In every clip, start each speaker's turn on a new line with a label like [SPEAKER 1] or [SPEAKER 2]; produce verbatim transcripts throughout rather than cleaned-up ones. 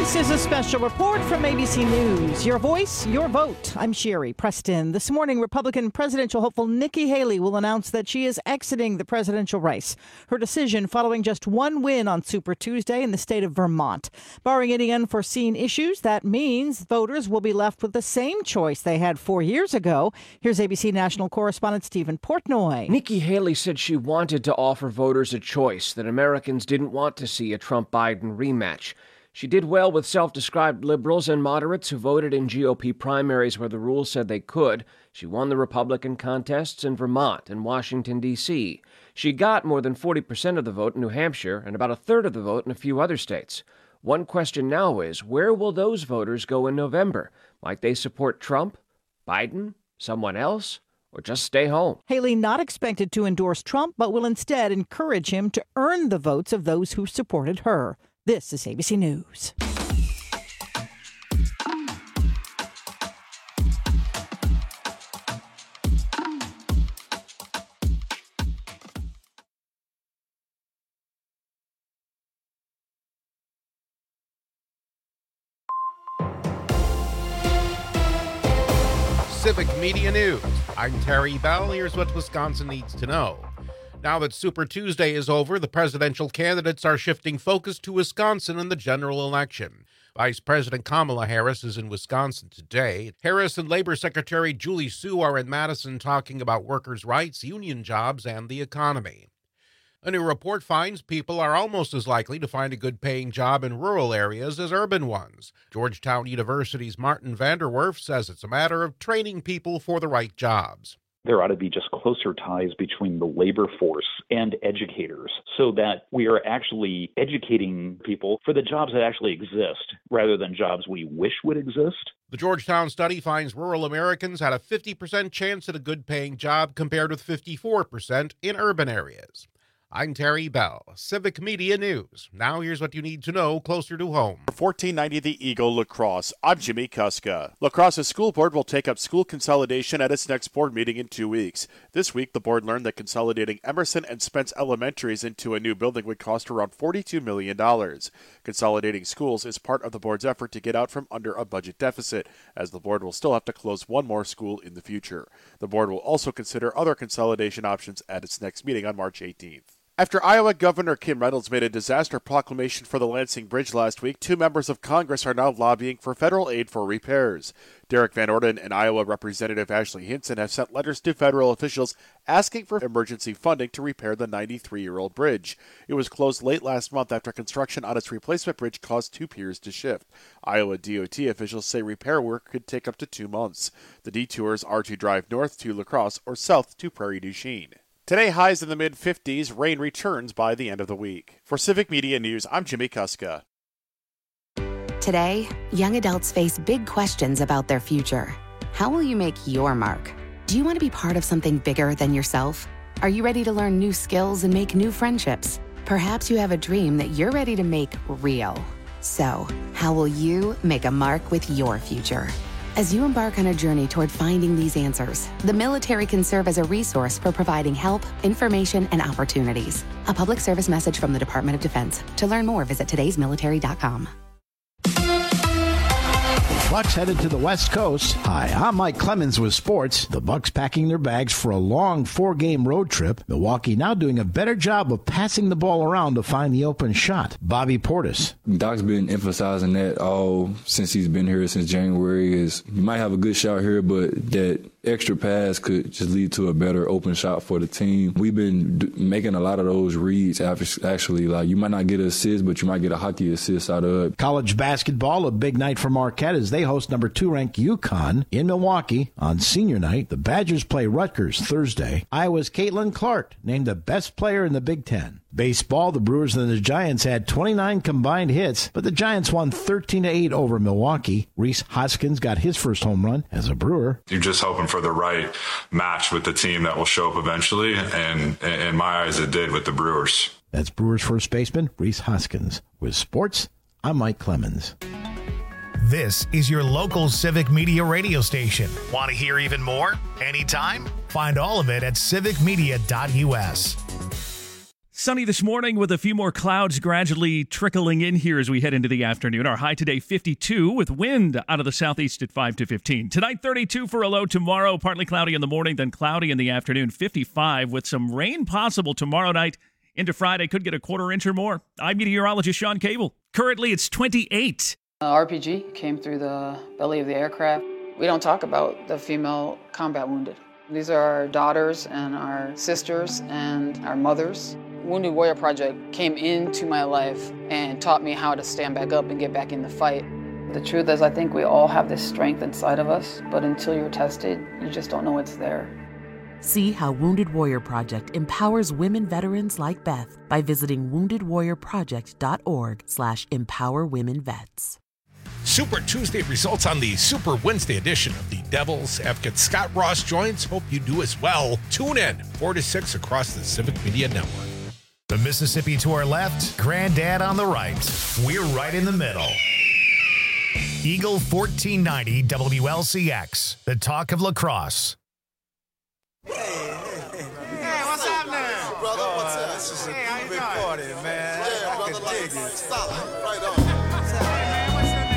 [SPEAKER 1] This is a special report from A B C News. Your voice, your vote. I'm Sherry Preston. This morning, Republican presidential hopeful Nikki Haley will announce that she is exiting the presidential race. Her decision following just one win on Super Tuesday in the state of Vermont. Barring any unforeseen issues, that means voters will be left with the same choice they had four years ago. Here's A B C national correspondent Stephen Portnoy.
[SPEAKER 2] Nikki Haley said she wanted to offer voters a choice, that Americans didn't want to see a Trump-Biden rematch. She did well with self-described liberals and moderates who voted in G O P primaries where the rules said they could. She won the Republican contests in Vermont and Washington, D C She got more than forty percent of the vote in New Hampshire and about a third of the vote in a few other states. One question now is, where will those voters go in November? Might they support Trump, Biden, someone else, or just stay home?
[SPEAKER 1] Haley not expected to endorse Trump, but will instead encourage him to earn the votes of those who supported her. This is A B C News.
[SPEAKER 3] Civic Media News. I'm Terry Bell. Here's what Wisconsin needs to know. Now that Super Tuesday is over, the presidential candidates are shifting focus to Wisconsin in the general election. Vice President Kamala Harris is in Wisconsin today. Harris and Labor Secretary Julie Su are in Madison talking about workers' rights, union jobs, and the economy. A new report finds people are almost as likely to find a good-paying job in rural areas as urban ones. Georgetown University's Martin Vanderwerf says it's a matter of training people for the right jobs.
[SPEAKER 4] There ought to be just closer ties between the labor force and educators so that we are actually educating people for the jobs that actually exist rather than jobs we wish would exist.
[SPEAKER 3] The Georgetown study finds rural Americans had a fifty percent chance at a good-paying job compared with fifty-four percent in urban areas. I'm Terry Bell, Civic Media News. Now here's what you need to know closer to home.
[SPEAKER 5] For fourteen ninety The Eagle Lacrosse, I'm Jimmy Kuska. Lacrosse's school board will take up school consolidation at its next board meeting in two weeks. This week, the board learned that consolidating Emerson and Spence Elementaries into a new building would cost around forty-two million dollars. Consolidating schools is part of the board's effort to get out from under a budget deficit, as the board will still have to close one more school in the future. The board will also consider other consolidation options at its next meeting on March eighteenth. After Iowa Governor Kim Reynolds made a disaster proclamation for the Lansing Bridge last week, two members of Congress are now lobbying for federal aid for repairs. Derek Van Orden and Iowa Representative Ashley Hinson have sent letters to federal officials asking for emergency funding to repair the ninety-three-year-old bridge. It was closed late last month after construction on its replacement bridge caused two piers to shift. Iowa D O T officials say repair work could take up to two months. The detours are to drive north to La Crosse or south to Prairie du Chien. Today, highs in the mid-fifties, rain returns by the end of the week. For Civic Media News, I'm Jimmy Kuska.
[SPEAKER 6] Today, young adults face big questions about their future. How will you make your mark? Do you want to be part of something bigger than yourself? Are you ready to learn new skills and make new friendships? Perhaps you have a dream that you're ready to make real. So, how will you make a mark with your future? As you embark on a journey toward finding these answers, the military can serve as a resource for providing help, information, and opportunities. A public service message from the Department of Defense. To learn more, visit todays military dot com.
[SPEAKER 7] Bucks headed to the West Coast. Hi, I'm Mike Clemens with sports. The Bucks packing their bags for a long four-game road trip. Milwaukee now doing a better job of passing the ball around to find the open shot. Bobby Portis.
[SPEAKER 8] Doc's been emphasizing that all since he's been here since January. Is you might have a good shot here, but that extra pass could just lead to a better open shot for the team. We've been d- making a lot of those reads. Actually, like you might not get an assist, but you might get a hockey assist out of it.
[SPEAKER 7] College basketball, a big night for Marquette as they host number two ranked UConn in Milwaukee on senior night. The Badgers play Rutgers Thursday. Iowa's Caitlin Clark named the best player in the Big Ten. Baseball, the Brewers and the Giants had twenty-nine combined hits, but the Giants won thirteen to eight over Milwaukee. Reese Hoskins got his first home run as a Brewer.
[SPEAKER 9] You're just hoping for the right match with the team that will show up eventually, and in my eyes it did with the Brewers.
[SPEAKER 7] That's Brewers first baseman Reese Hoskins. With sports, I'm Mike Clemens.
[SPEAKER 10] This is your local Civic Media radio station. Want to hear even more? Anytime? Find all of it at civic media dot u s.
[SPEAKER 11] Sunny this morning with a few more clouds gradually trickling in here as we head into the afternoon. Our high today fifty-two with wind out of the southeast at five to fifteen. Tonight thirty-two for a low. Tomorrow partly cloudy in the morning, then cloudy in the afternoon. fifty-five with some rain possible tomorrow night into Friday. Could get a quarter inch or more. I'm meteorologist Sean Cable. Currently it's twenty-eight.
[SPEAKER 12] Uh, R P G came through the belly of the aircraft. We don't talk about the female combat wounded. These are our daughters and our sisters and our mothers. Wounded Warrior Project came into my life and taught me how to stand back up and get back in the fight. The truth is, I think we all have this strength inside of us, but until you're tested, you just don't know it's there.
[SPEAKER 13] See how Wounded Warrior Project empowers women veterans like Beth by visiting wounded warrior project dot org slash empower women vets.
[SPEAKER 10] Super Tuesday results on the Super Wednesday edition of the Devils Advocate. Scott Ross joins. Hope you do as well. Tune in four to six across the Civic Media Network. The Mississippi to our left, Granddad on the right. We're right in the middle. Eagle fourteen ninety W L C X, the talk of lacrosse.
[SPEAKER 14] Hey, hey, hey. Hey, what's up now? Brother, what's up? This is a hey, big party, man. Yeah, I brother, like, solid. Right on. Hey, man, what's your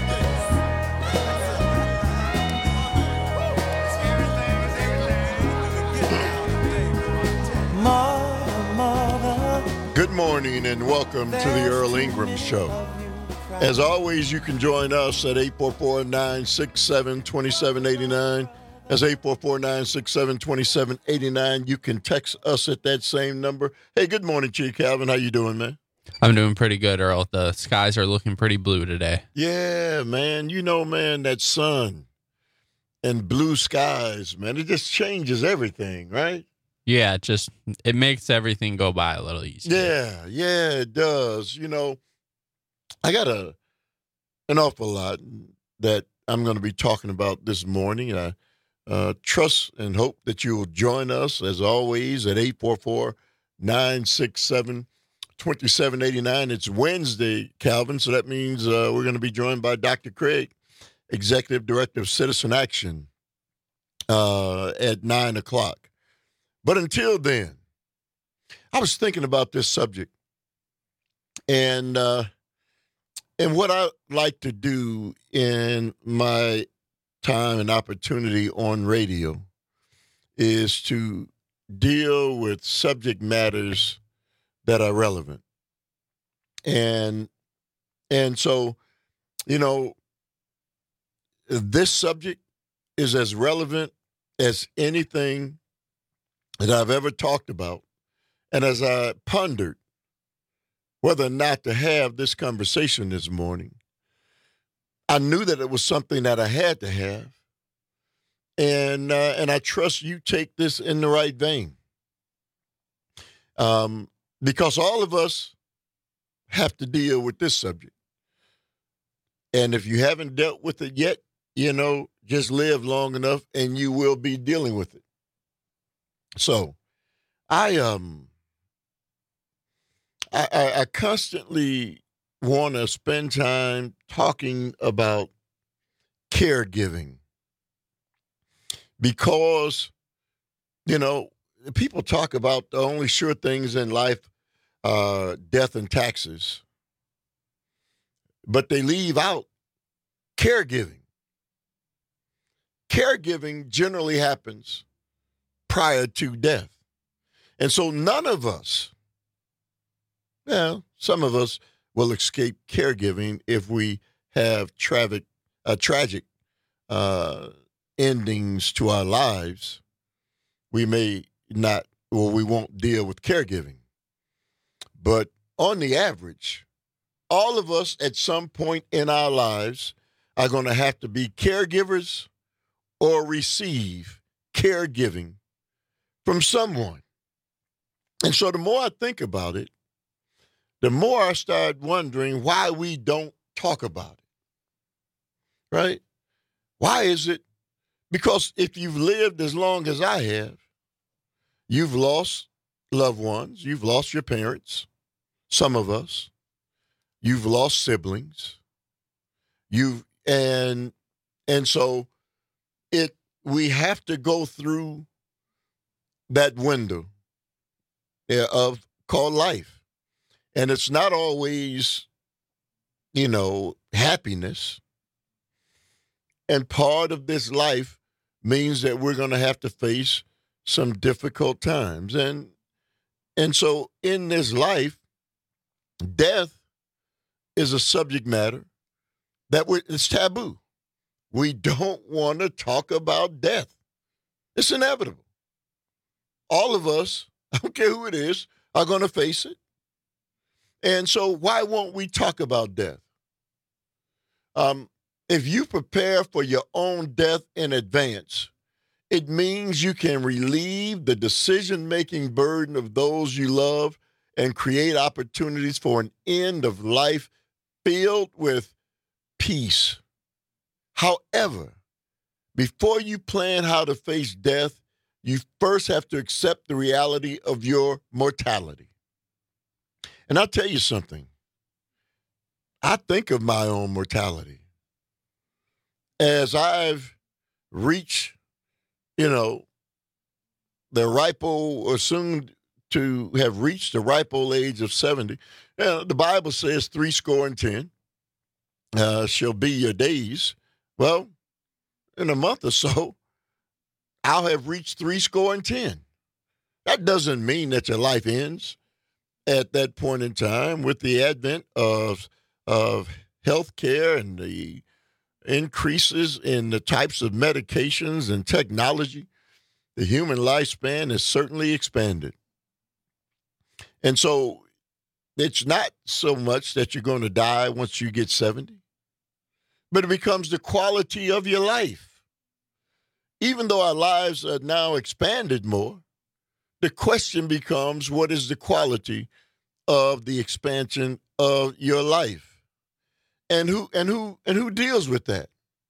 [SPEAKER 14] name?
[SPEAKER 15] Mother, mother. Good morning and welcome to the Earl Ingram Show. As always, you can join us at eight four four, nine six seven, two seven eight nine. That's eight four four, nine six seven, two seven eight nine. You can text us at that same number. Hey, good morning, Chief Calvin. How you doing, man?
[SPEAKER 16] I'm doing pretty good, Earl. The skies are looking pretty blue today.
[SPEAKER 15] Yeah, man. You know, man, that sun and blue skies, man, it just changes everything, right?
[SPEAKER 16] Yeah, it just it makes everything go by a little easier.
[SPEAKER 15] Yeah, yeah, it does. You know, I got a an awful lot that I'm going to be talking about this morning, and I Uh, trust and hope that you will join us, as always, at eight four four, nine six seven, two seven eight nine. It's Wednesday, Calvin, so that means uh, we're going to be joined by Doctor Craig, Executive Director of Citizen Action, uh, at nine o'clock. But until then, I was thinking about this subject, and, uh, and what I like to do in my time and opportunity on radio is to deal with subject matters that are relevant. And and so, you know, this subject is as relevant as anything that I've ever talked about. And as I pondered whether or not to have this conversation this morning, I knew that it was something that I had to have, and uh, and I trust you take this in the right vein, um, because all of us have to deal with this subject. And if you haven't dealt with it yet, you know, just live long enough, and you will be dealing with it. So, I um, I, I, I constantly want to spend time talking about caregiving because, you know, people talk about the only sure things in life are death and taxes, but they leave out caregiving. Caregiving generally happens prior to death. And so none of us, well, some of us will escape caregiving if we have tragic, uh, tragic uh, endings to our lives. We may not, or we won't deal with caregiving. But on the average, all of us at some point in our lives are going to have to be caregivers or receive caregiving from someone. And so the more I think about it, the more I start wondering why we don't talk about it, right? Why is it? Because if you've lived as long as I have, you've lost loved ones, you've lost your parents, some of us, you've lost siblings, you've, and, and so it, we have to go through that window of called life. And it's not always, you know, happiness. And part of this life means that we're going to have to face some difficult times. And and so in this life, death is a subject matter that we, it's taboo. We don't want to talk about death. It's inevitable. All of us, I don't care who it is, are going to face it. And so why won't we talk about death? Um, if you prepare for your own death in advance, it means you can relieve the decision-making burden of those you love and create opportunities for an end of life filled with peace. However, before you plan how to face death, you first have to accept the reality of your mortality. And I'll tell you something. I think of my own mortality as I've reached, you know, the ripe old, or soon to have reached the ripe old age of seventy. You know, the Bible says three score and ten uh, shall be your days. Well, in a month or so, I'll have reached three score and ten. That doesn't mean that your life ends at that point in time. With the advent of, of health care and the increases in the types of medications and technology, the human lifespan has certainly expanded. And so it's not so much that you're going to die once you get seventy, but it becomes the quality of your life. Even though our lives are now expanded more, the question becomes, what is the quality of the expansion of your life? And who and who and who deals with that?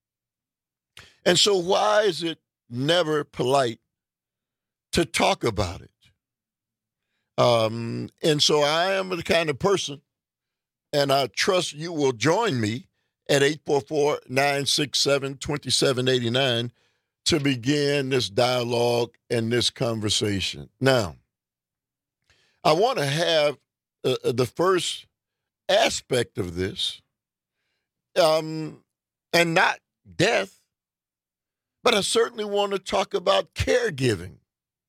[SPEAKER 15] And so why is it never polite to talk about it? Um, and so I am the kind of person, and I trust you will join me at eight four four, nine six seven, two seven eight nine to begin this dialogue and this conversation. Now, I want to have uh, the first aspect of this, um, and not death, but I certainly want to talk about caregiving.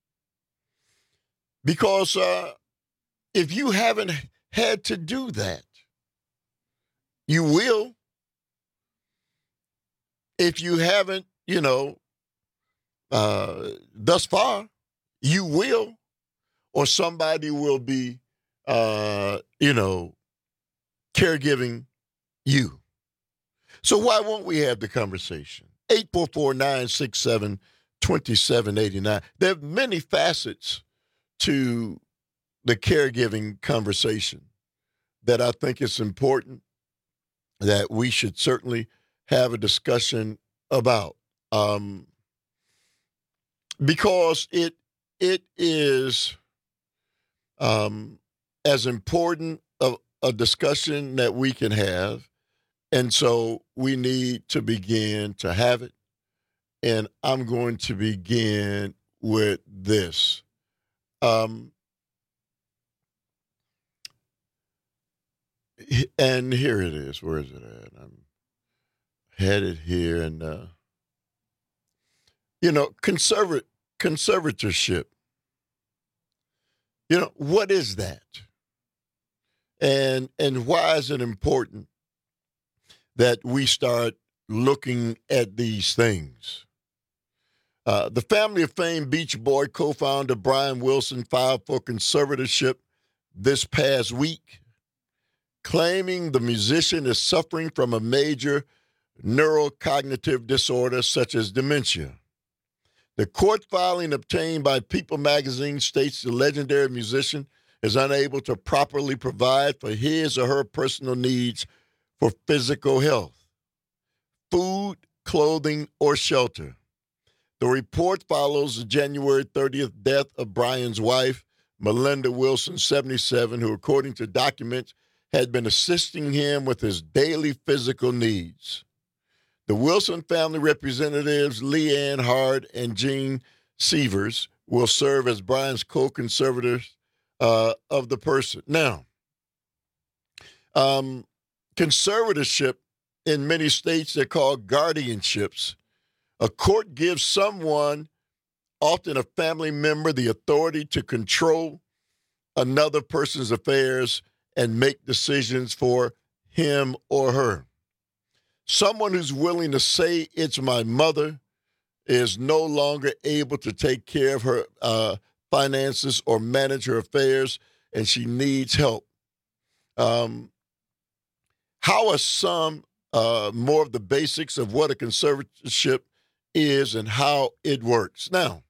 [SPEAKER 15] Because uh, if you haven't had to do that, you will. If you haven't, you know, uh, thus far, you will, or somebody will be, uh, you know, caregiving you. So why won't we have the conversation? eight four four, nine six seven, two seven eight nine. There are many facets to the caregiving conversation that I think it's important that we should certainly have a discussion about, um, because it it is um, as important a, a discussion that we can have, and so we need to begin to have it. And I'm going to begin with this. Um, and here it is. Where is it at? I'm headed here, and uh, you know, conservat conservatorship. You know, what is that? And and why is it important that we start looking at these things? Uh, the family of famed Beach Boy co-founder Brian Wilson filed for conservatorship this past week, claiming the musician is suffering from a major neurocognitive disorder such as dementia. The court filing obtained by People magazine states the legendary musician is unable to properly provide for his or her personal needs for physical health, food, clothing, or shelter. The report follows the January thirtieth death of Brian's wife, Melinda Wilson, seventy-seven, who, according to documents, had been assisting him with his daily physical needs. The Wilson family representatives, Leanne Hard and Jean Severs, will serve as Brian's co-conservators uh, of the person. Now, um, conservatorship in many states, they're called guardianships. A court gives someone, often a family member, the authority to control another person's affairs and make decisions for him or her. Someone who's willing to say, it's my mother, is no longer able to take care of her uh, finances or manage her affairs, and she needs help. Um, how are some uh, more of the basics of what a conservatorship is and how it works? Now,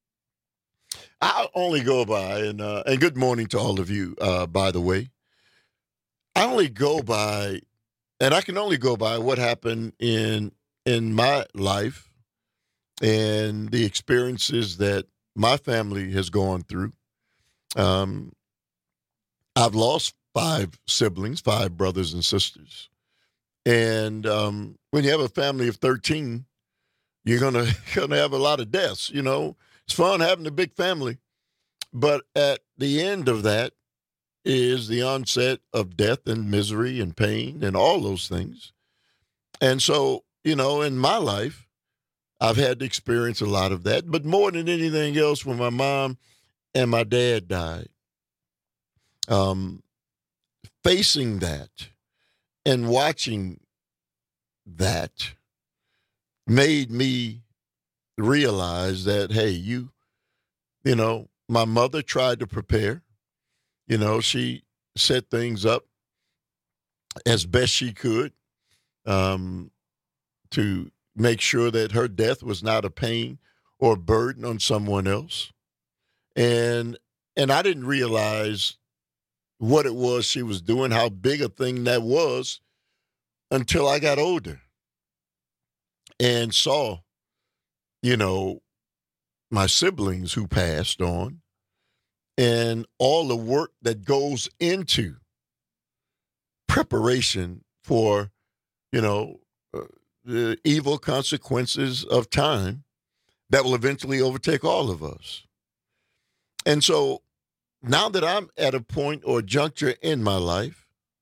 [SPEAKER 15] I only go by, and uh, and good morning to all of you, uh, by the way. I only go by, and I can only go by what happened in in my life and the experiences that my family has gone through. Um, I've lost five siblings, five brothers and sisters. And um, when you have a family of thirteen, you're gonna gonna have a lot of deaths. You know, it's fun having a big family, but at the end of that is the onset of death and misery and pain and all those things. And so, you know, in my life, I've had to experience a lot of that. But more than anything else, when my mom and my dad died, um, facing that and watching that made me realize that, hey, you, you know, my mother tried to prepare. You know, she set things up as best she could um, to make sure that her death was not a pain or a burden on someone else. And and I didn't realize what it was she was doing, how big a thing that was, until I got older and saw, you know, my siblings who passed on and all the work that goes into preparation for, you know, uh, the evil consequences of time that will eventually overtake all of us. And so now that I'm at a point or juncture in my life,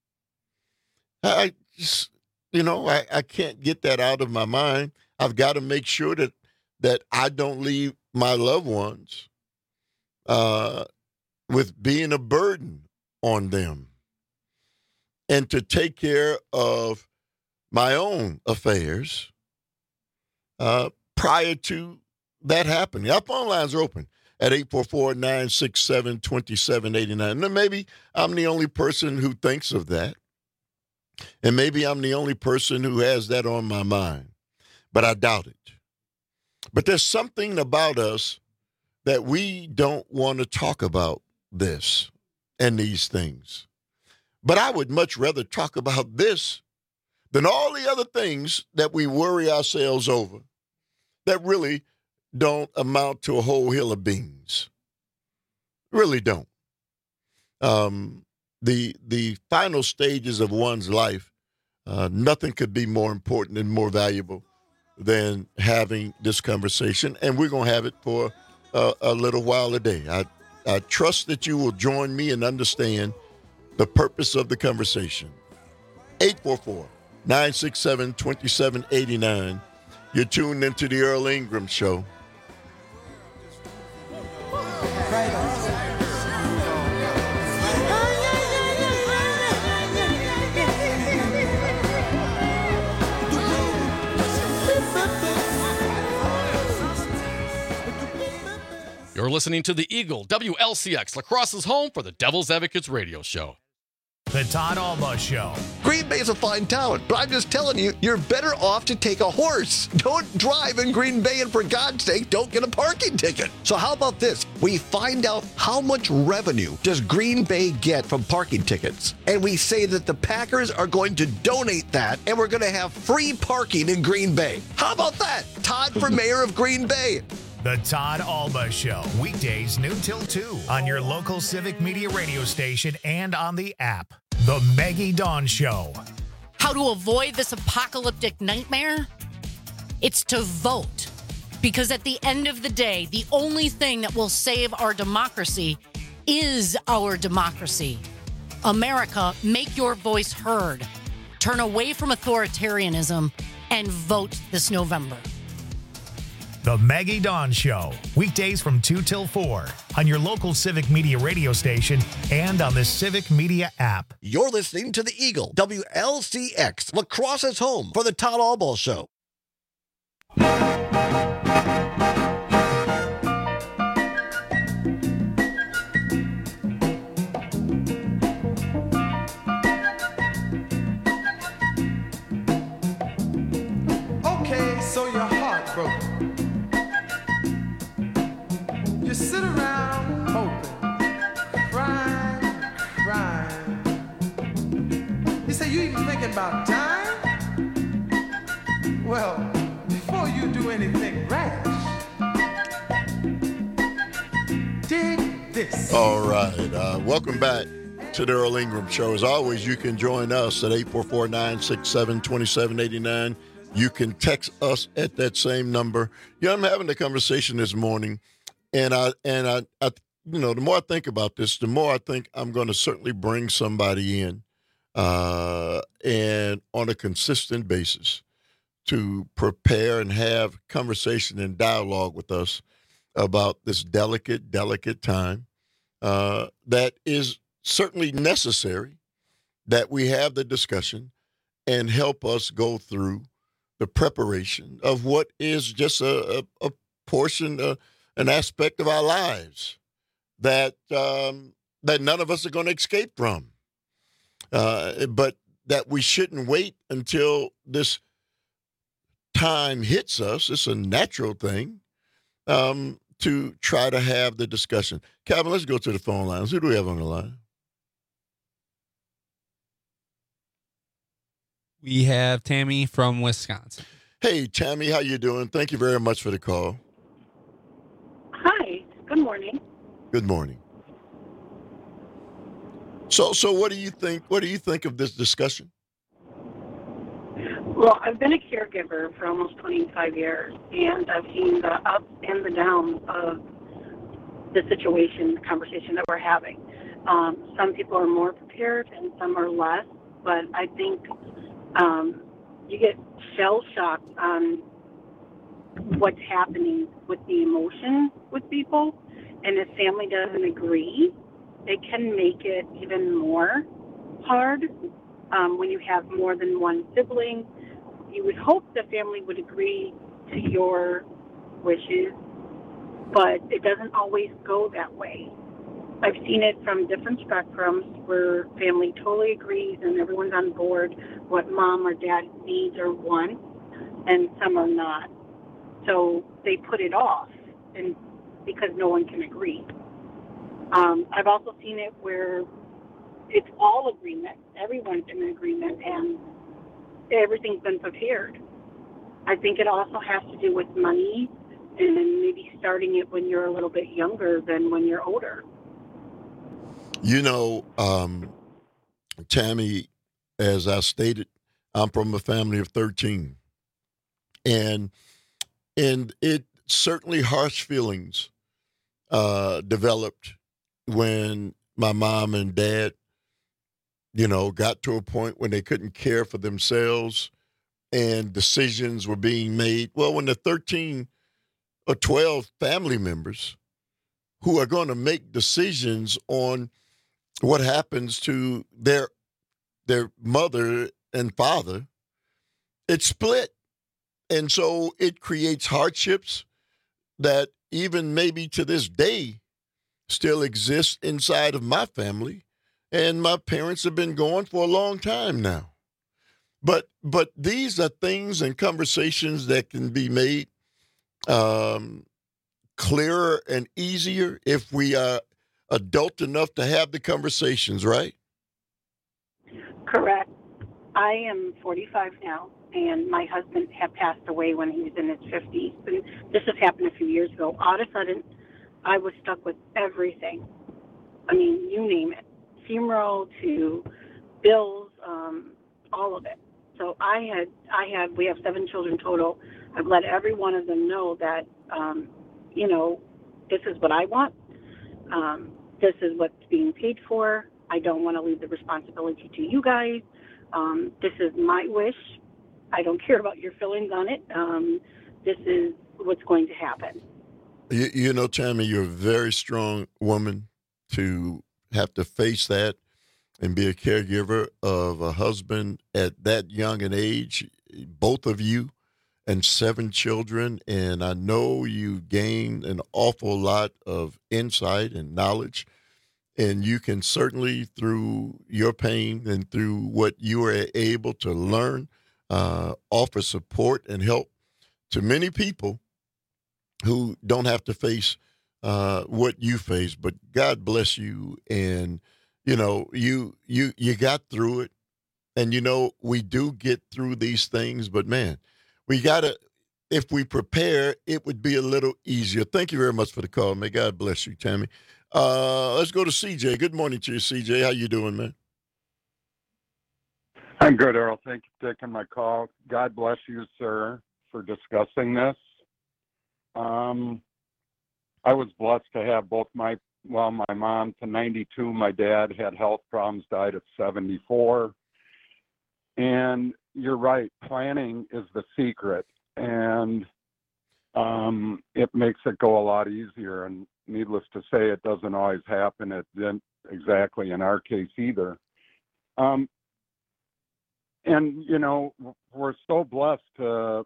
[SPEAKER 15] I just, you know, I, I can't get that out of my mind. I've got to make sure that that I don't leave my loved ones uh, with being a burden on them, and to take care of my own affairs uh, prior to that happening. Our phone lines are open at eight four four, nine six seven, two seven eight nine. Now, maybe I'm the only person who thinks of that, and maybe I'm the only person who has that on my mind, but I doubt it. But there's something about us that we don't want to talk about this and these things. But I would much rather talk about this than all the other things that we worry ourselves over that really don't amount to a whole hill of beans. Really don't. Um, the the final stages of one's life, uh, nothing could be more important and more valuable than having this conversation. And we're going to have it for uh, a little while today. I, I trust that you will join me and understand the purpose of the conversation. eight four four, nine six seven, two seven eight nine. You're tuned into the Earl Ingram Show.
[SPEAKER 17] You're listening to the Eagle W L C X, La Crosse's home for the Devil's Advocates radio show.
[SPEAKER 10] The Todd Alba Show.
[SPEAKER 18] Green Bay is a fine town, but I'm just telling you, you're better off to take a horse. Don't drive in Green Bay, and for God's sake, don't get a parking ticket. So how about this? We find out how much revenue does Green Bay get from parking tickets, and we say that the Packers are going to donate that, and we're going to have free parking in Green Bay. How about that? Todd for mayor of Green Bay.
[SPEAKER 10] The Todd Alba Show, weekdays noon till two on your local Civic Media radio station and on the app. The Maggie Dawn Show.
[SPEAKER 19] How to avoid this apocalyptic nightmare? It's to vote. Because at the end of the day, the only thing that will save our democracy is our democracy. America, make your voice heard. Turn away from authoritarianism and vote this November.
[SPEAKER 10] The Maggie Dawn Show, weekdays from two till four on your local Civic Media radio station and on the Civic Media app.
[SPEAKER 18] You're listening to the Eagle, W L C X, La Crosse's home for the Todd Albaugh Show.
[SPEAKER 14] Okay, so your heart broke. You sit around hoping, crying, crying. You say you even thinking about dying? Well, before you do anything rash, dig this.
[SPEAKER 15] All right. Uh, welcome back to the Earl Ingram Show. As always, you can join us at eight four four, nine six seven, two seven eight nine. You can text us at that same number. Yeah, I'm having a conversation this morning, and I and I, I, you know, the more I think about this, the more I think I'm going to certainly bring somebody in, uh, and on a consistent basis, to prepare and have conversation and dialogue with us about this delicate, delicate time uh, that is certainly necessary, that we have the discussion and help us go through the preparation of what is just a, a, a portion, uh, an aspect of our lives that um, that none of us are going to escape from, uh, but that we shouldn't wait until this time hits us. It's a natural thing um, to try to have the discussion. Calvin, let's go to the phone lines. Who do we have on the line?
[SPEAKER 16] We have Tammy from Wisconsin.
[SPEAKER 15] Hey, Tammy, how you doing? Thank you very much for the call.
[SPEAKER 20] Hi. Good morning.
[SPEAKER 15] Good morning. So, so what do you think? What do you think of this discussion?
[SPEAKER 20] Well, I've been a caregiver for almost twenty-five years, and I've seen the ups and the downs of the situation, the conversation that we're having. Um, some people are more prepared and some are less, but I think um, you get shell-shocked on what's happening with the emotion with people, and if family doesn't agree, it can make it even more hard. Um, when you have more than one sibling, you would hope the family would agree to your wishes, but it doesn't always go that way. I've seen it from different spectrums where family totally agrees and everyone's on board what mom or dad needs or wants, and some are not. So they put it off and because no one can agree. Um, I've also seen it where it's all agreement. Everyone's in agreement and everything's been prepared. I think it also has to do with money and then maybe starting it when you're a little bit younger than when you're older.
[SPEAKER 15] You know, um, Tammy, as I stated, I'm from a family of thirteen. And and it certainly harsh feelings uh, developed when my mom and dad, you know, got to a point when they couldn't care for themselves and decisions were being made. Well, when the thirteen or twelve family members who are going to make decisions on what happens to their their mother and father, it's split. And so it creates hardships that even maybe to this day still exist inside of my family. And my parents have been gone for a long time now. But but these are things and conversations that can be made um, clearer and easier if we are adult enough to have the conversations, right?
[SPEAKER 20] Correct. I am forty-five now, and my husband had passed away when he was in his fifties. And this has happened a few years ago. All of a sudden, I was stuck with everything. I mean, you name it. Funeral to bills, um, all of it. So I had, I had, we have seven children total. I've let every one of them know that, um, you know, this is what I want. Um, this is what's being paid for. I don't want to leave the responsibility to you guys. Um, this is my wish. I don't care about your feelings on it. Um, this is what's going to happen.
[SPEAKER 15] You, you know, Tammy, you're a very strong woman to have to face that and be a caregiver of a husband at that young an age, both of you, and seven children. And I know you gained an awful lot of insight and knowledge. And you can certainly, through your pain and through what you are able to learn, uh, offer support and help to many people who don't have to face uh, what you face. But God bless you. And, you know, you you you got through it. And, you know, we do get through these things. But, man, we got to, if we prepare, it would be a little easier. Thank you very much for the call. May God bless you, Tammy. Uh, let's go to C J. Good morning to you, C J. How you doing, man?
[SPEAKER 21] I'm good, Earl. Thank you for taking my call. God bless you, sir, for discussing this. Um, I was blessed to have both my, well, my mom to ninety-two. My dad had health problems, died at seventy-four. And you're right, planning is the secret. And um, it makes it go a lot easier. And needless to say, it doesn't always happen. It didn't exactly in our case either. Um, and, you know, we're so blessed to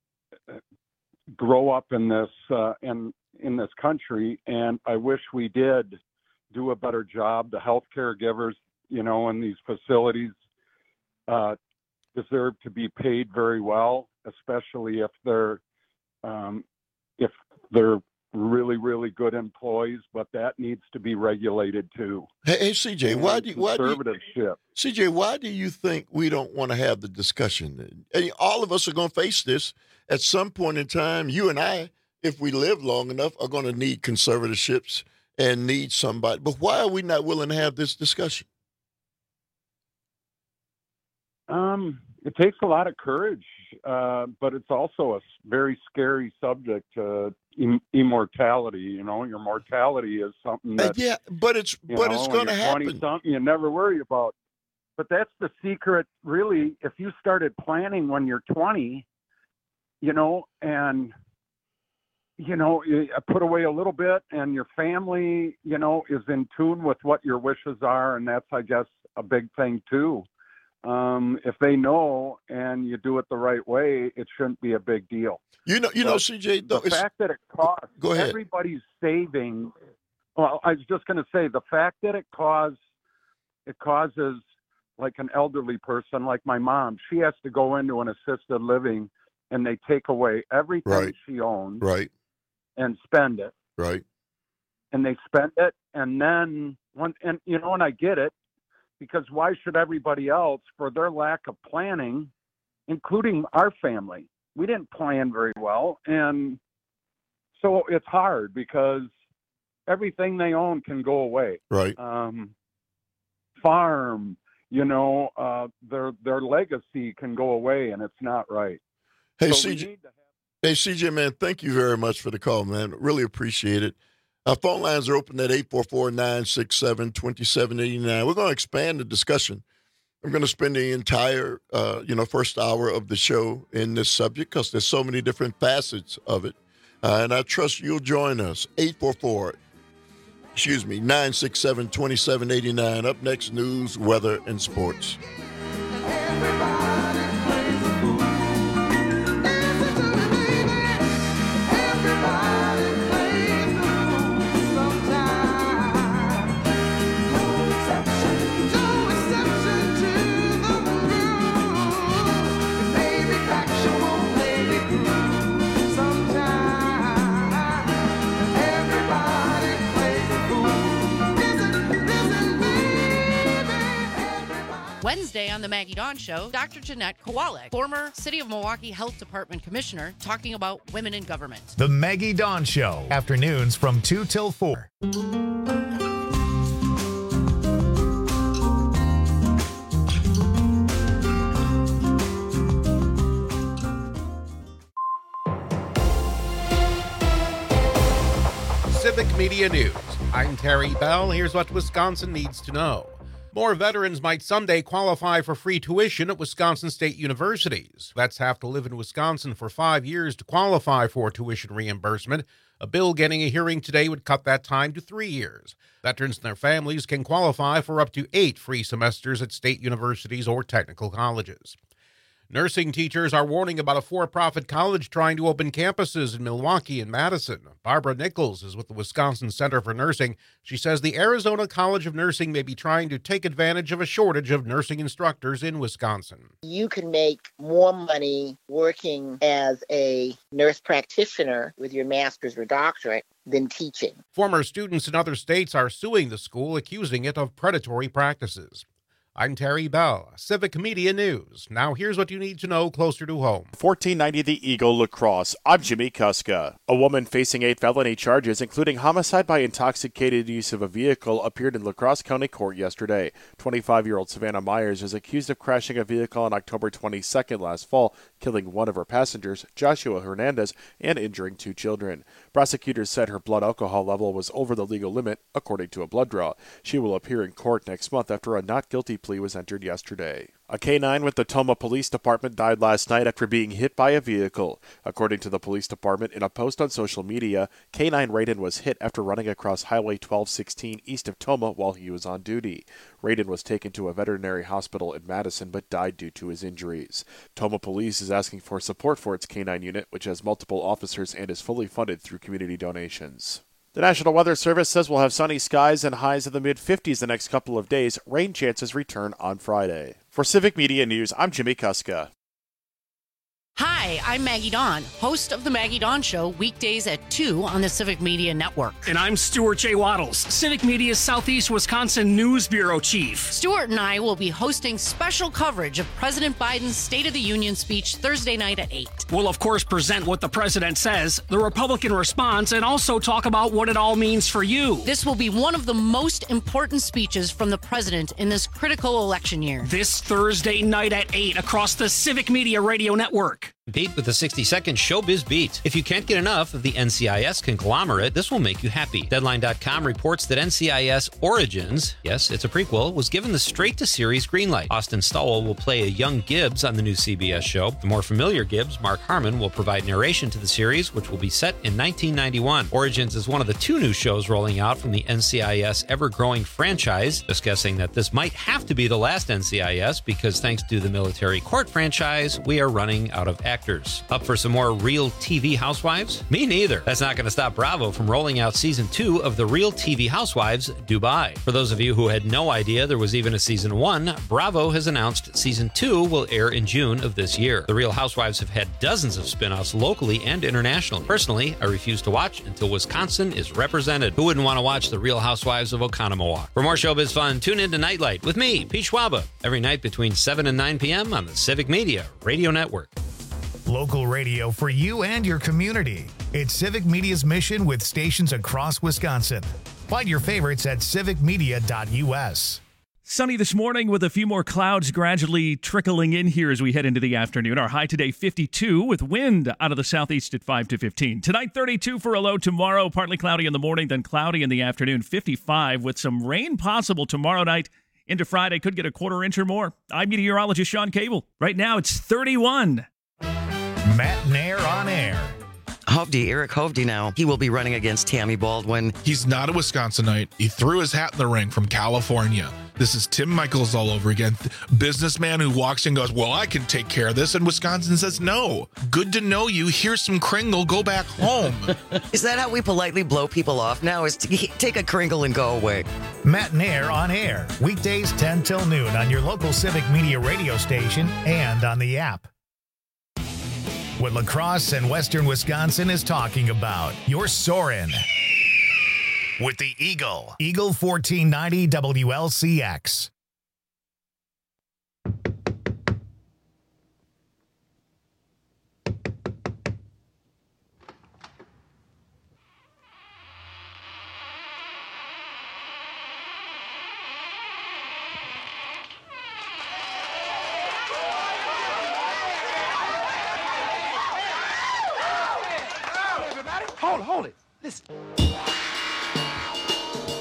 [SPEAKER 21] grow up in this, uh, in, in this country. And I wish we did do a better job. The health caregivers, you know, in these facilities uh, deserve to be paid very well, especially if they're, um, if they're really, really good employees, but that needs to be regulated too.
[SPEAKER 15] Hey, hey C J, why do, why do
[SPEAKER 21] you,
[SPEAKER 15] C J, why do you think we don't want to have the discussion? And all of us are going to face this at some point in time. You and I, if we live long enough, are going to need conservatorships and need somebody. But why are we not willing to have this discussion?
[SPEAKER 21] Um, it takes a lot of courage, uh, but it's also a very scary subject, uh, im- immortality. You know, your mortality is something that,
[SPEAKER 15] uh, yeah, but it's but know, it's going to happen.
[SPEAKER 21] Something you never worry about. But that's the secret, really. If you started planning when you're twenty, you know, and you know, you put away a little bit, and your family, you know, is in tune with what your wishes are, and that's, I guess, a big thing too. Um, if they know and you do it the right way, it shouldn't be a big deal.
[SPEAKER 15] You know, you
[SPEAKER 21] so
[SPEAKER 15] know, C J. Though,
[SPEAKER 21] the fact that it costs,
[SPEAKER 15] go ahead.
[SPEAKER 21] Everybody's saving. Well, I was just going to say the fact that it cause it causes like an elderly person, like my mom, she has to go into an assisted living, and they take away everything
[SPEAKER 15] right.
[SPEAKER 21] she owns,
[SPEAKER 15] right,
[SPEAKER 21] and spend it,
[SPEAKER 15] right,
[SPEAKER 21] and they spend it, and then one, and you know, and I get it. Because why should everybody else, for their lack of planning, including our family, we didn't plan very well. And so it's hard because everything they own can go away.
[SPEAKER 15] Right.
[SPEAKER 21] Um, farm, you know, uh, their their legacy can go away, and it's not right.
[SPEAKER 15] Hey,
[SPEAKER 21] so
[SPEAKER 15] C J, have... hey, C J, man, thank you very much for the call, man. Really appreciate it. Our phone lines are open at eight four four, nine six seven, two seven eight nine. We're going to expand the discussion. I'm going to spend the entire, uh, you know, first hour of the show in this subject because there's so many different facets of it. Uh, and I trust you'll join us. eight four four, excuse me, nine six seven, two seven eight nine. Up next, news, weather, and sports.
[SPEAKER 19] Wednesday on the Maggie Dawn Show, Doctor Jeanette Kowalik, former City of Milwaukee Health Department Commissioner, talking about women in government.
[SPEAKER 10] The Maggie Dawn Show, afternoons from two till four.
[SPEAKER 3] Civic Media News. I'm Terry Bell. Here's what Wisconsin needs to know. More veterans might someday qualify for free tuition at Wisconsin State universities. Vets have to live in Wisconsin for five years to qualify for tuition reimbursement. A bill getting a hearing today would cut that time to three years. Veterans and their families can qualify for up to eight free semesters at state universities or technical colleges. Nursing teachers are warning about a for-profit college trying to open campuses in Milwaukee and Madison. Barbara Nichols is with the Wisconsin Center for Nursing. She says the Arizona College of Nursing may be trying to take advantage of a shortage of nursing instructors in Wisconsin.
[SPEAKER 2] You can make more money working as a nurse practitioner with your master's or doctorate than teaching.
[SPEAKER 3] Former students in other states are suing the school, accusing it of predatory practices. I'm Terry Bell, Civic Media News. Now here's what you need to know closer to home.
[SPEAKER 5] fourteen ninety The Eagle Lacrosse. I'm Jimmy Kuska. A woman facing eight felony charges, including homicide by intoxicated use of a vehicle, appeared in La Crosse County Court yesterday. twenty-five-year-old Savannah Myers is accused of crashing a vehicle on October twenty-second last fall, killing one of her passengers, Joshua Hernandez, and injuring two children. Prosecutors said her blood alcohol level was over the legal limit, according to a blood draw. She will appear in court next month after a not guilty plea was entered yesterday. A K nine with the Tomah Police Department died last night after being hit by a vehicle. According to the police department, in a post on social media, K nine Raiden was hit after running across Highway twelve sixteen east of Tomah while he was on duty. Raiden was taken to a veterinary hospital in Madison but died due to his injuries. Tomah Police is asking for support for its K nine unit, which has multiple officers and is fully funded through community donations. The National Weather Service says we'll have sunny skies and highs in the mid-fifties the next couple of days. Rain chances return on Friday. For Civic Media News, I'm Jimmy Kuska.
[SPEAKER 19] Hi, I'm Maggie Dawn, host of The Maggie Dawn Show, weekdays at two on the Civic Media Network.
[SPEAKER 22] And I'm Stuart J. Waddles, Civic Media's Southeast Wisconsin News Bureau Chief.
[SPEAKER 19] Stuart and I will be hosting special coverage of President Biden's State of the Union speech Thursday night at eight.
[SPEAKER 22] We'll, of course, present what the president says, the Republican response, and also talk about what it all means for you.
[SPEAKER 19] This will be one of the most important speeches from the president in this critical election year.
[SPEAKER 22] This Thursday night at eight across the Civic Media Radio Network.
[SPEAKER 23] Beat with a sixty-second Showbiz Beat. If you can't get enough of the N C I S conglomerate, this will make you happy. Deadline dot com reports that N C I S Origins, yes, it's a prequel, was given the straight-to-series greenlight. Austin Stowell will play a young Gibbs on the new C B S show. The more familiar Gibbs, Mark Harmon, will provide narration to the series, which will be set in nineteen ninety-one. Origins is one of the two new shows rolling out from the N C I S ever-growing franchise. Just guessing that this might have to be the last N C I S because thanks to the military court franchise, we are running out of actors. Up for some more real T V Housewives? Me neither. That's not going to stop Bravo from rolling out season two of the Real T V Housewives Dubai. For those of you who had no idea there was even a season one, Bravo has announced season two will air in June of this year. The Real Housewives have had dozens of spin-offs locally and internationally. Personally, I refuse to watch until Wisconsin is represented. Who wouldn't want to watch the Real Housewives of Oconomowoc? For more showbiz fun, tune in to Nightlight with me, Pete Schwaba, every night between seven and nine p.m. on the Civic Media Radio Network.
[SPEAKER 24] Local radio for you and your community. It's Civic Media's mission with stations across Wisconsin. Find your favorites at civic media dot u s.
[SPEAKER 11] Sunny this morning with a few more clouds gradually trickling in here as we head into the afternoon. Our high today, fifty-two, with wind out of the southeast at five to fifteen. Tonight, thirty-two for a low. Tomorrow, partly cloudy in the morning, then cloudy in the afternoon, fifty-five, with some rain possible tomorrow night into Friday. Could get a quarter inch or more. I'm meteorologist Sean Cable. Right now, it's thirty-one.
[SPEAKER 24] Matt Nair on air.
[SPEAKER 25] Hovde, Eric Hovde now. He will be running against Tammy Baldwin.
[SPEAKER 26] He's not a Wisconsinite. He threw his hat in the ring from California. This is Tim Michaels all over again. Businessman who walks in and goes, well, I can take care of this. And Wisconsin says, no. Good to know you. Here's some Kringle. Go back home.
[SPEAKER 25] Is that how we politely blow people off now? Is to take a Kringle and go away?
[SPEAKER 24] Matt Nair on air. Weekdays ten till noon on your local Civic Media radio station and on the app. What La Crosse and Western Wisconsin is talking about. You're soaring with the Eagle. Eagle fourteen ninety W L C X.
[SPEAKER 27] Hold it, hold it. Listen.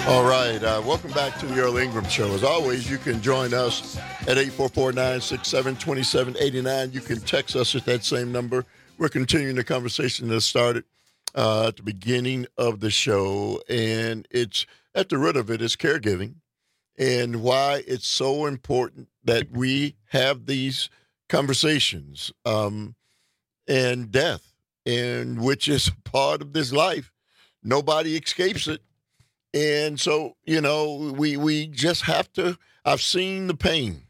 [SPEAKER 15] All right. Uh, welcome back to the Earl Ingram Show. As always, you can join us at eight four four, nine six seven, two seven eight nine. You can text us at that same number. We're continuing the conversation that started uh, at the beginning of the show, and it's at the root of it is caregiving and why it's so important that we have these conversations um, and death, and which is part of this life. Nobody escapes it. And so, you know, we we just have to, I've seen the pain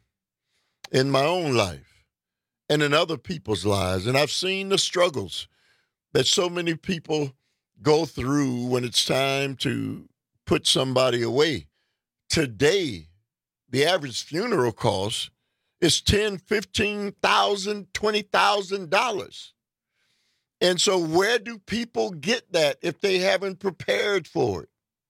[SPEAKER 15] in my own life and in other people's lives. And I've seen the struggles that so many people go through when it's time to put somebody away. Today, the average funeral cost is ten thousand dollars, fifteen thousand dollars, twenty thousand dollars. And so where do people get that if they haven't prepared for it?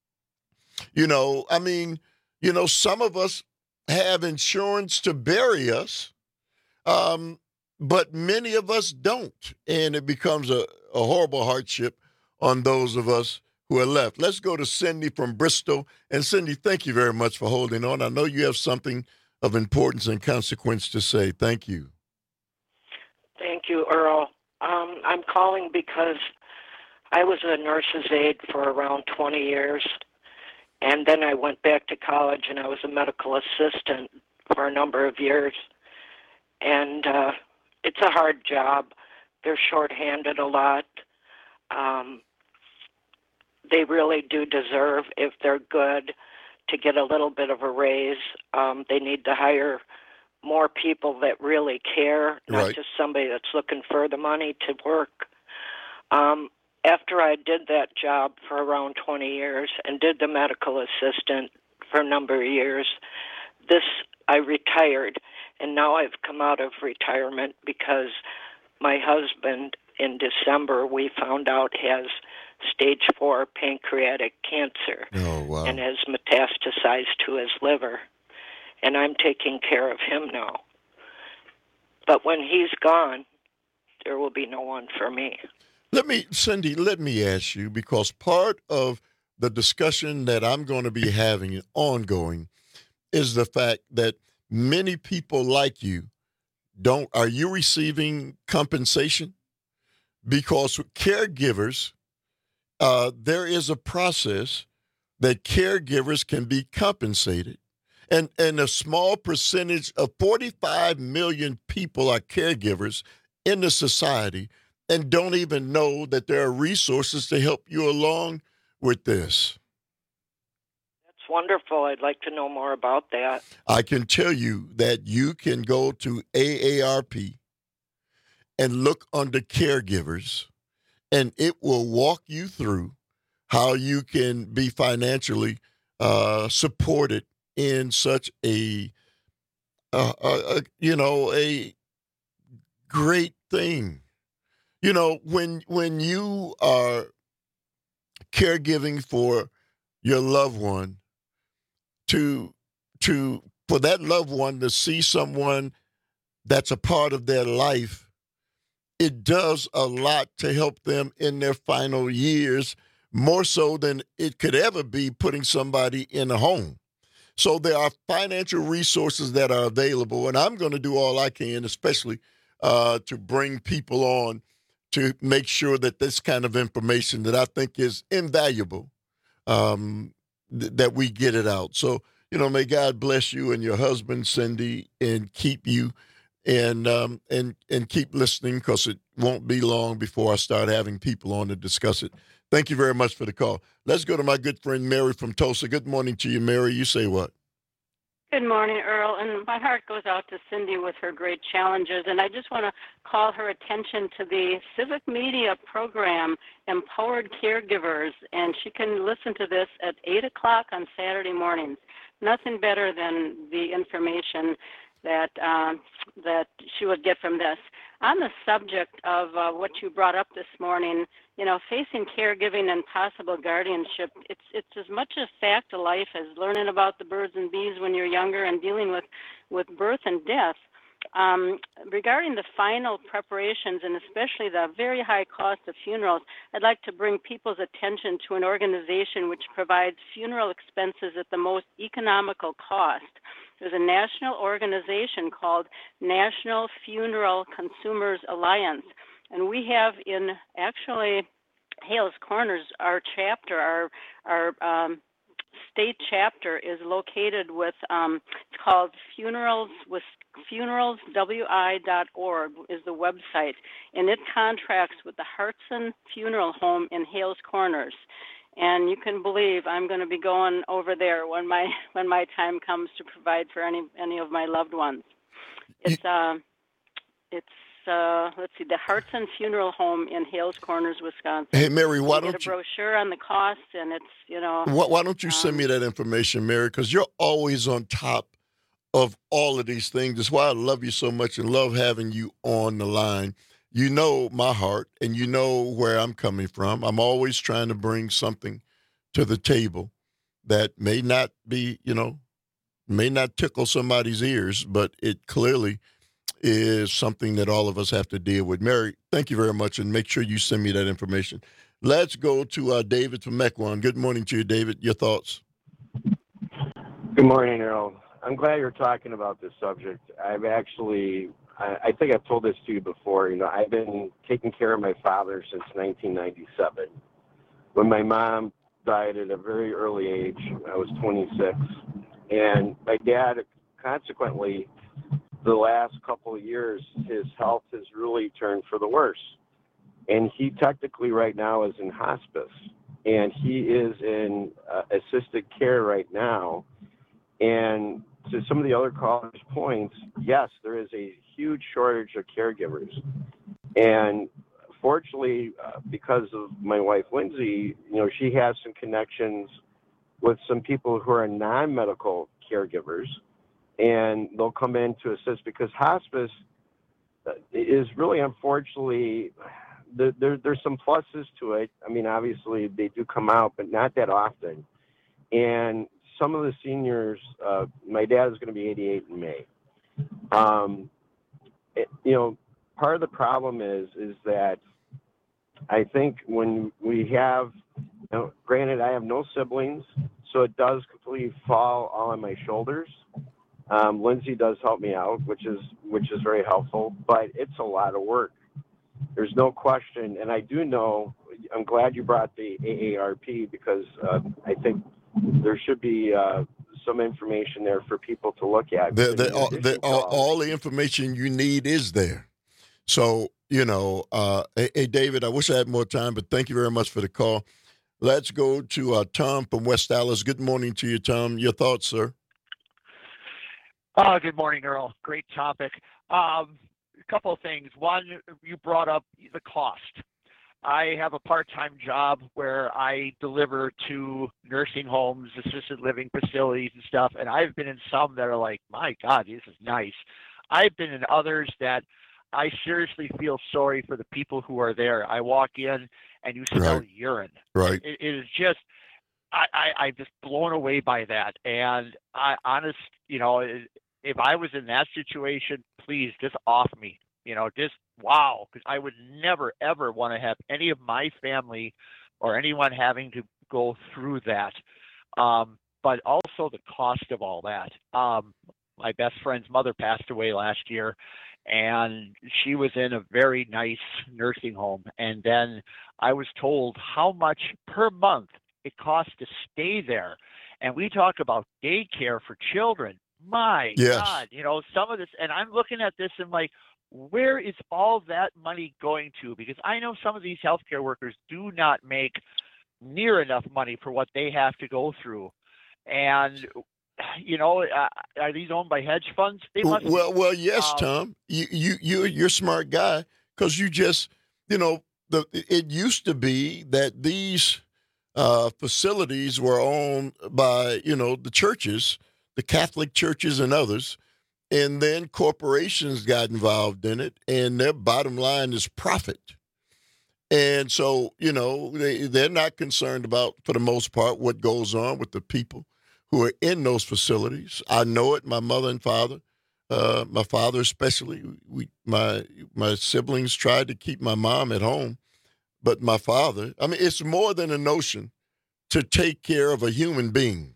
[SPEAKER 15] You know, I mean, you know, some of us have insurance to bury us, um, but many of us don't. And it becomes a, a horrible hardship on those of us who are left. Let's go to Cindy from Bristol. And Cindy, thank you very much for holding on. I know you have something of importance and consequence to say. Thank you.
[SPEAKER 1] Thank you, Earl. Um, I'm calling because I was a nurse's aide for around twenty years. And then I went back to college, and I was a medical assistant for a number of years. And uh, it's a hard job. They're shorthanded a lot. Um, they really do deserve, if they're good, to get a little bit of a raise. Um, they need to hire more people that really care, not
[SPEAKER 15] Right.
[SPEAKER 1] just somebody that's looking for the money to work. Um, After I did that job for around twenty years and did the medical assistant for a number of years, this I retired, and now I've come out of retirement because my husband, in December, we found out has stage four pancreatic cancer
[SPEAKER 15] Oh, wow.
[SPEAKER 1] and has metastasized to his liver, and I'm taking care of him now. But when he's gone, there will be no one for me.
[SPEAKER 15] Let me, Cindy, let me ask you, because part of the discussion that I'm going to be having ongoing is the fact that many people like you don't, are you receiving compensation? Because caregivers, uh, there is a process that caregivers can be compensated. And, and a small percentage of forty-five million people are caregivers in the society and don't even know that there are resources to help you along with this.
[SPEAKER 1] That's wonderful. I'd like to know more about that.
[SPEAKER 15] I can tell you that you can go to A A R P and look under caregivers, and it will walk you through how you can be financially uh, supported in such a, uh, a, a, you know, a great thing. You know, when when you are caregiving for your loved one, to to for that loved one to see someone that's a part of their life, it does a lot to help them in their final years, more so than it could ever be putting somebody in a home. So there are financial resources that are available, and I'm going to do all I can, especially uh, to bring people on to make sure that this kind of information that I think is invaluable, um, th- that we get it out. So, you know, may God bless you and your husband, Cindy, and keep you and um, and and keep listening, because it won't be long before I start having people on to discuss it. Thank you very much for the call. Let's go to my good friend Mary from Tulsa. Good morning to you, Mary. You say what?
[SPEAKER 4] Good morning, Earl, and my heart goes out to Cindy with her great challenges, and I just want to call her attention to the civic media program, Empowered Caregivers, and she can listen to this at eight o'clock on Saturday mornings. Nothing better than the information that um, that she would get from this. On the subject of uh, what you brought up this morning, you know, facing caregiving and possible guardianship, it's it's as much a fact of life as learning about the birds and bees when you're younger and dealing with, with birth and death. Um, regarding the final preparations and especially the very high cost of funerals, I'd like to bring people's attention to an organization which provides funeral expenses at the most economical cost. There's a national organization called National Funeral Consumers Alliance, and we have in actually Hales Corners, our chapter, our our um, state chapter is located with, um, it's called Funerals with funerals w i dot org is the website, and it contracts with the Hartson Funeral Home in Hales Corners. And you can believe I'm going to be going over there when my when my time comes to provide for any any of my loved ones. It's uh, it's uh, let's see, the Hartson Funeral Home in Hales Corners, Wisconsin.
[SPEAKER 15] Hey, Mary, why
[SPEAKER 4] you
[SPEAKER 15] don't
[SPEAKER 4] get a
[SPEAKER 15] you?
[SPEAKER 4] brochure on the costs, and it's you know.
[SPEAKER 15] Why, why don't you send me that information, Mary? Because you're always on top of all of these things. That's why I love you so much and love having you on the line. You know my heart, and you know where I'm coming from. I'm always trying to bring something to the table that may not be, you know, may not tickle somebody's ears, but it clearly is something that all of us have to deal with. Mary, thank you very much, and make sure you send me that information. Let's go to uh, David from Mequon. Good morning to you, David. Your thoughts?
[SPEAKER 6] Good morning, Earl. I'm glad you're talking about this subject. I've actually, I, I think I've told this to you before, you know, I've been taking care of my father since nineteen ninety-seven. When my mom died at a very early age, I was twenty-six. And my dad, consequently, the last couple of years, his health has really turned for the worse. And he technically right now is in hospice. And he is in uh, assisted care right now. And to some of the other callers' points, yes, there is a huge shortage of caregivers. And fortunately, uh, because of my wife, Lindsay, you know, she has some connections with some people who are non-medical caregivers, and they'll come in to assist because hospice is really, unfortunately, there, there, there's some pluses to it. I mean, obviously, they do come out, but not that often. And some of the seniors, uh, my dad is going to be eighty-eight in May. Um, it, you know, part of the problem is is that I think when we have, you know, granted, I have no siblings, so it does completely fall all on my shoulders. Um, Lindsay does help me out, which is which is very helpful, but it's a lot of work. There's no question, and I do know. I'm glad you brought the A A R P because uh, I think there should be uh, some information there for people to look at.
[SPEAKER 15] The, the, all, the, all, all the information you need is there. So, you know, uh, hey, hey, David, I wish I had more time, but thank you very much for the call. Let's go to uh, Tom from West Dallas. Good morning to you, Tom. Your thoughts, sir?
[SPEAKER 7] Uh, good morning, Earl. Great topic. Um, a couple of things. One, you brought up the cost. I have a part-time job where I deliver to nursing homes, assisted living facilities and stuff, and I've been in some that are like, my God, this is nice. I've been in others that I seriously feel sorry for the people who are there. I walk in and you smell
[SPEAKER 15] right.
[SPEAKER 7] urine.
[SPEAKER 15] Right.
[SPEAKER 7] It, it is just, I, I, I'm just blown away by that. And I, honest, you know, if I was in that situation, please just off me. You know, just wow, because I would never, ever want to have any of my family or anyone having to go through that. Um, but also the cost of all that. Um, my best friend's mother passed away last year, and she was in a very nice nursing home. And then I was told how much per month it costs to stay there. And we talk about daycare for children. My
[SPEAKER 15] yes.
[SPEAKER 7] God, you know, some of this, and I'm looking at this and like, where is all that money going to? Because I know some of these healthcare workers do not make near enough money for what they have to go through. And, you know, uh, are these owned by hedge funds? They must
[SPEAKER 15] well,
[SPEAKER 7] be.
[SPEAKER 15] well, yes,
[SPEAKER 7] um,
[SPEAKER 15] Tom. You, you, you, you're a smart guy because you just, you know, the it used to be that these uh, facilities were owned by, you know, the churches, the Catholic churches and others. And then corporations got involved in it, and their bottom line is profit. And so, you know, they, they're not concerned about, for the most part, what goes on with the people who are in those facilities. I know it. My mother and father Uh, my father, especially, we my my siblings tried to keep my mom at home, but my father. I mean, it's more than a notion to take care of a human being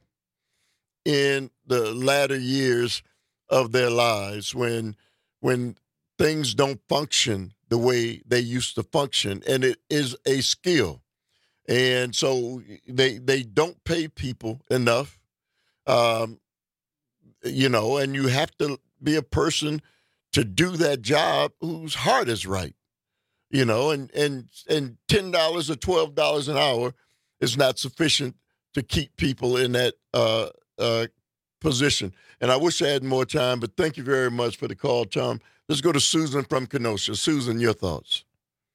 [SPEAKER 15] in the latter years of their lives when when things don't function the way they used to function, and it is a skill. And so they they don't pay people enough, um, you know, and you have to be a person to do that job whose heart is right, you know, and and and ten dollars or twelve dollars an hour is not sufficient to keep people in that uh, uh, position. And I wish I had more time, but thank you very much for the call, Tom. Let's go to Susan from Kenosha. Susan, your thoughts.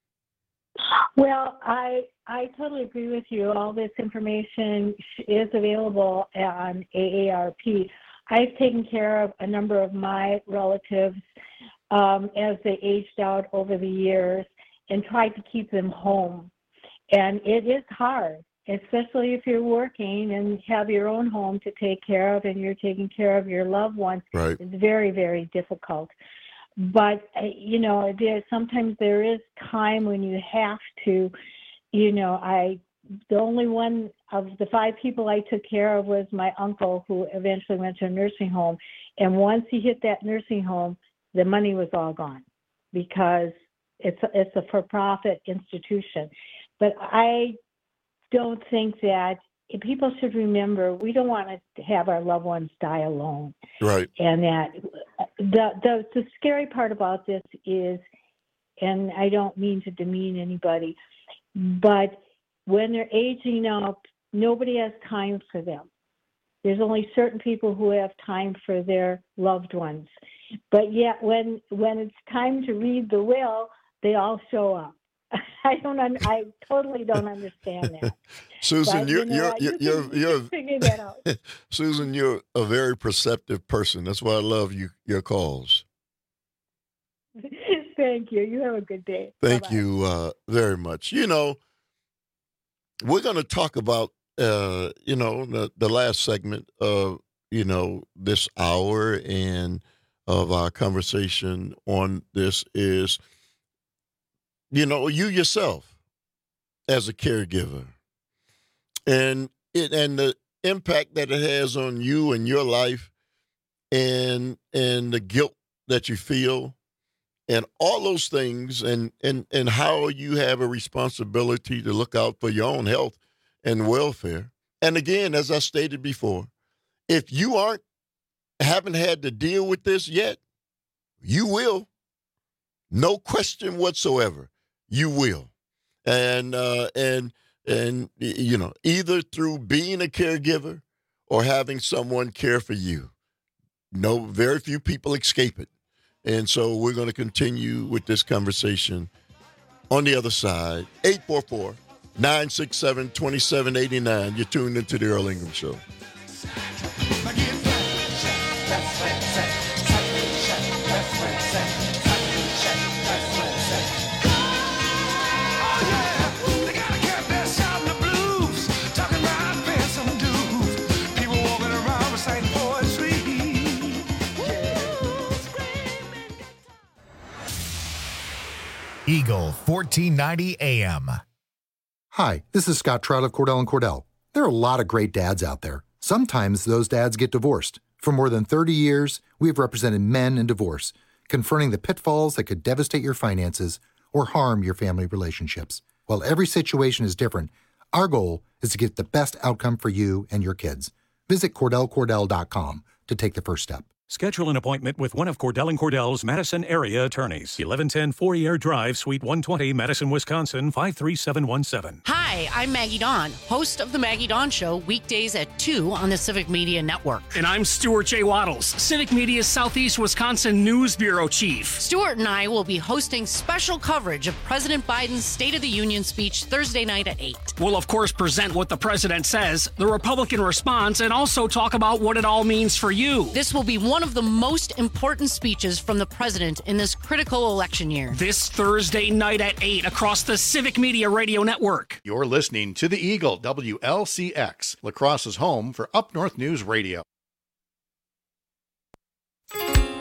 [SPEAKER 8] Well, I I totally agree with you. All this information is available on A A R P. I've taken care of a number of my relatives um, as they aged out over the years and tried to keep them home. And it is hard, especially if you're working and have your own home to take care of and you're taking care of your loved ones.
[SPEAKER 15] Right.
[SPEAKER 8] It's very, very difficult. But, uh, you know, there sometimes there is time when you have to, you know, I, the only one of the five people I took care of was my uncle, who eventually went to a nursing home. And once he hit that nursing home, the money was all gone because it's a, it's a for-profit institution. But I don't think that people should remember we don't want to have our loved ones die alone.
[SPEAKER 15] Right.
[SPEAKER 8] And that the, the the scary part about this is, and I don't mean to demean anybody, but when they're aging up, nobody has time for them. There's only certain people who have time for their loved ones. But yet when when it's time to read the will, they all show up. I don't. Un- I totally don't understand that.
[SPEAKER 15] Susan,
[SPEAKER 8] but,
[SPEAKER 15] you're
[SPEAKER 8] you know,
[SPEAKER 15] you're
[SPEAKER 8] you
[SPEAKER 15] you're
[SPEAKER 8] can,
[SPEAKER 15] you're,
[SPEAKER 8] you can figure that out.
[SPEAKER 15] Susan, you're a very perceptive person. That's why I love you. Your calls.
[SPEAKER 8] Thank you. You have a good day.
[SPEAKER 15] Thank
[SPEAKER 8] Bye-bye.
[SPEAKER 15] you uh, very much. You know, we're going to talk about uh, you know the the last segment of you know this hour and of our conversation on this is. You know, you yourself as a caregiver and it and the impact that it has on you and your life and and the guilt that you feel and all those things and, and, and how you have a responsibility to look out for your own health and welfare. And again, as I stated before, if you aren't haven't had to deal with this yet, you will. No question whatsoever. You will, and uh, and and you know either through being a caregiver or having someone care for you. No, very few people escape it, and so we're going to continue with this conversation on the other side. eight four four, nine six seven, two seven eight nine. You're tuned into the Earl Ingram Show.
[SPEAKER 24] Eagle fourteen ninety A M.
[SPEAKER 9] Hi, this is Scott Trout of Cordell and Cordell. There are a lot of great dads out there. Sometimes those dads get divorced. For more than thirty years, we have represented men in divorce, confronting the pitfalls that could devastate your finances or harm your family relationships. While every situation is different, our goal is to get the best outcome for you and your kids. Visit Cordell Cordell dot com to take the first step.
[SPEAKER 12] Schedule an appointment with one of Cordell and Cordell's Madison area attorneys. eleven ten Fourier Drive, Suite one twenty, Madison, Wisconsin, five three seven one seven.
[SPEAKER 19] Hi, I'm Maggie Dawn, host of The Maggie Dawn Show, weekdays at two on the Civic Media Network.
[SPEAKER 22] And I'm Stuart J. Waddles, Civic Media's Southeast Wisconsin News Bureau Chief.
[SPEAKER 19] Stuart and I will be hosting special coverage of President Biden's State of the Union speech Thursday night at eight.
[SPEAKER 22] We'll, of course, present what the president says, the Republican response, and also talk about what it all means for you.
[SPEAKER 19] This will be one of the most important speeches from the president in this critical election year.
[SPEAKER 22] This Thursday night at eight across the Civic Media Radio Network.
[SPEAKER 13] You're listening to the Eagle, W L C X, La Crosse's home for Up North News Radio.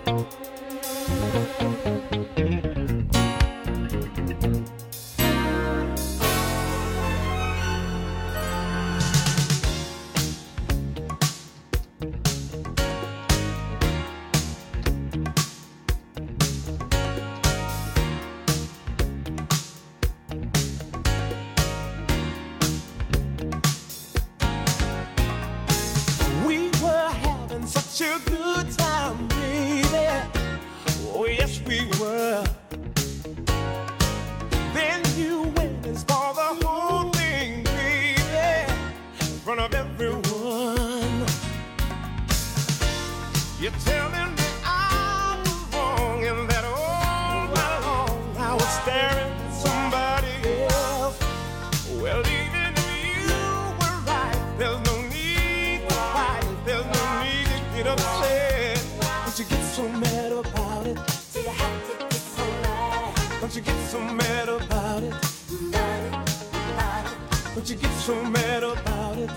[SPEAKER 14] We were having such a good time, baby. Oh, yes, we were. Then you went and saw the whole thing, baby, in front of everyone. You're telling me I was wrong and that all night long I was staring at somebody else. Well, even if you were right, there's no need to fight. There's no need to get upset. Don't you get so mad about it? Do you have to get so mad? Don't you get so mad about it? Don't you get so mad about it?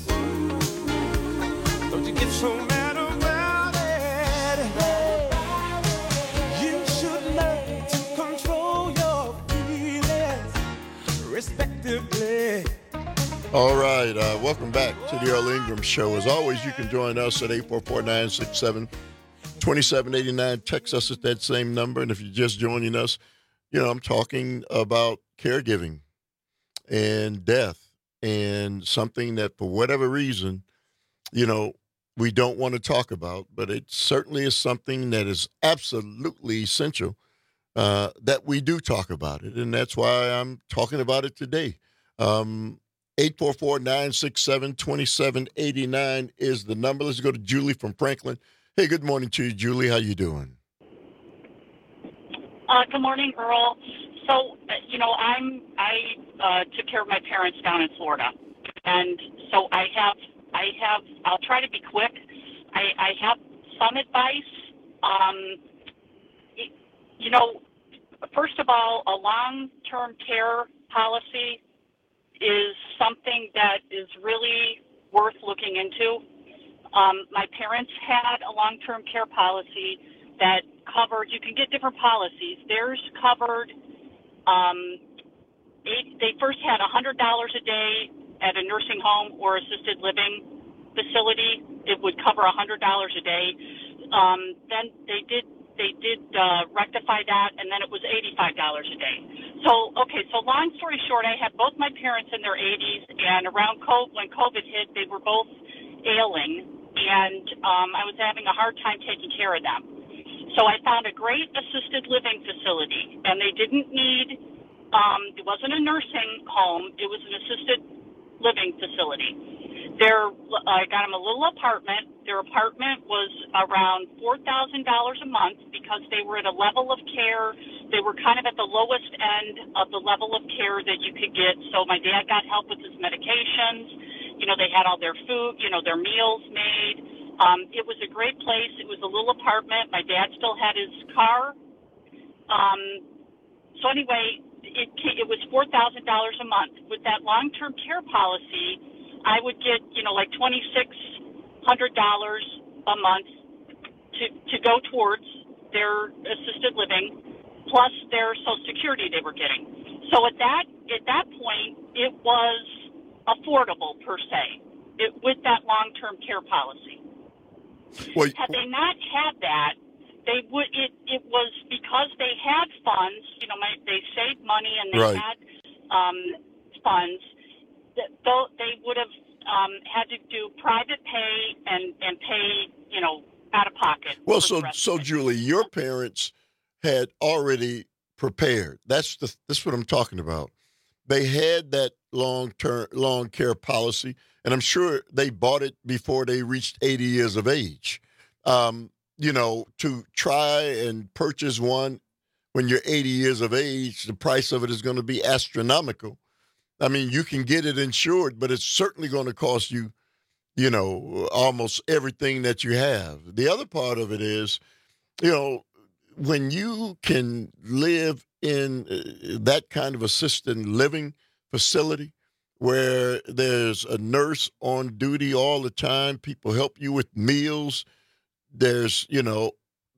[SPEAKER 14] Don't you get so mad about it? Hey, you should learn to control your feelings respectively.
[SPEAKER 15] All right, uh, welcome back to the Earl Ingram Show. As always, you can join us at eight four four, nine six seven, two seven eight nine. Text us at that same number. And if you're just joining us, you know, I'm talking about caregiving and death and something that for whatever reason, you know, we don't want to talk about, but it certainly is something that is absolutely essential uh, that we do talk about it. And that's why I'm talking about it today. Um, eight four four, nine six seven, two seven eight nine is the number. Let's go to Julie from Franklin. Hey, good morning to you, Julie. How you doing?
[SPEAKER 16] Uh, good morning, Earl. So, uh, you know, I'm I uh, took care of my parents down in Florida, and so I have I have I'll try to be quick. I, I have some advice. Um, it, you know, first of all, a long-term care policy is something that is really worth looking into. Um, my parents had a long-term care policy that covered, you can get different policies. Theirs covered, um, eight, they first had one hundred dollars a day at a nursing home or assisted living facility. It would cover one hundred dollars a day. Um, then they did they did uh, rectify that, and then it was eighty-five dollars a day. So, okay, so long story short, I had both my parents in their eighties, and around COVID, when COVID hit, they were both ailing, and um, I was having a hard time taking care of them. So I found a great assisted living facility, and they didn't need, um, it wasn't a nursing home, it was an assisted living facility. Their, I got them a little apartment. Their apartment was around four thousand dollars a month because they were at a level of care. They were kind of at the lowest end of the level of care that you could get. So my dad got help with his medications. You know, they had all their food, you know, their meals made. Um, it was a great place. It was a little apartment. My dad still had his car. Um, so anyway, it, it was four thousand dollars a month. With that long-term care policy, I would get, you know, like twenty-six hundred dollars a month to, to go towards their assisted living, plus their Social Security they were getting. So at that at that point, it was affordable per se, it, with that long-term care policy.
[SPEAKER 15] Well,
[SPEAKER 16] had they not had that, they would. It, it was because they had funds. You know, my, they saved money and they
[SPEAKER 15] Right.
[SPEAKER 16] had um, funds. That though they would have um, had to do private pay and and pay, you know, out of pocket.
[SPEAKER 15] Well,
[SPEAKER 16] for
[SPEAKER 15] so
[SPEAKER 16] the rest
[SPEAKER 15] so
[SPEAKER 16] of it.
[SPEAKER 15] Julie, your parents had already prepared. That's the that's what I'm talking about. They had that long term long care policy, and I'm sure they bought it before they reached eighty years of age. Um, you know, to try and purchase one when you're eighty years of age, the price of it is going to be astronomical. I mean, you can get it insured, but it's certainly going to cost you, you know, almost everything that you have. The other part of it is, you know, when you can live in uh, that kind of assisted living facility where there's a nurse on duty all the time, people help you with meals, there's, you know,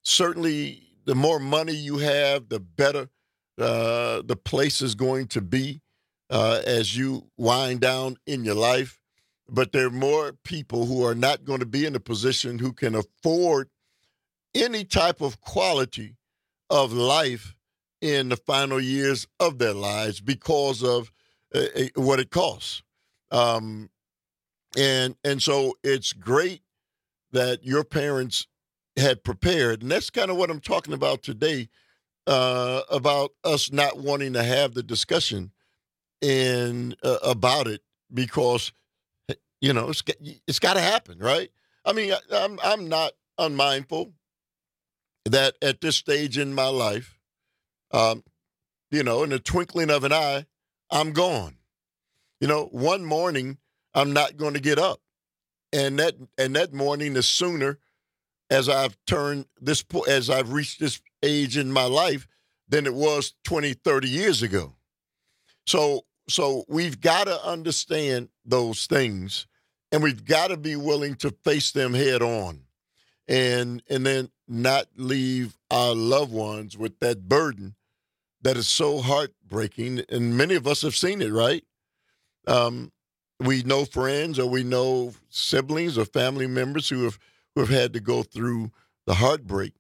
[SPEAKER 15] certainly, the more money you have, the better uh, the place is going to be uh, as you wind down in your life. But there are more people who are not going to be in a position who can afford any type of quality of life in the final years of their lives because of uh, what it costs. Um, and and so it's great that your parents had prepared. And that's kind of what I'm talking about today, uh, about us not wanting to have the discussion in, uh, about it because, you know, it's, it's got to happen, right? I mean, I, I'm, I'm not unmindful that at this stage in my life, um, you know, in the twinkling of an eye, I'm gone. You know, one morning, I'm not going to get up. And that and that morning is sooner as I've turned this, as I've reached this age in my life than it was twenty, thirty years ago. So, so we've got to understand those things, and we've got to be willing to face them head on, and and then not leave our loved ones with that burden that is so heartbreaking. And many of us have seen it, right? Um, we know friends or we know siblings or family members who have who have had to go through the heartbreak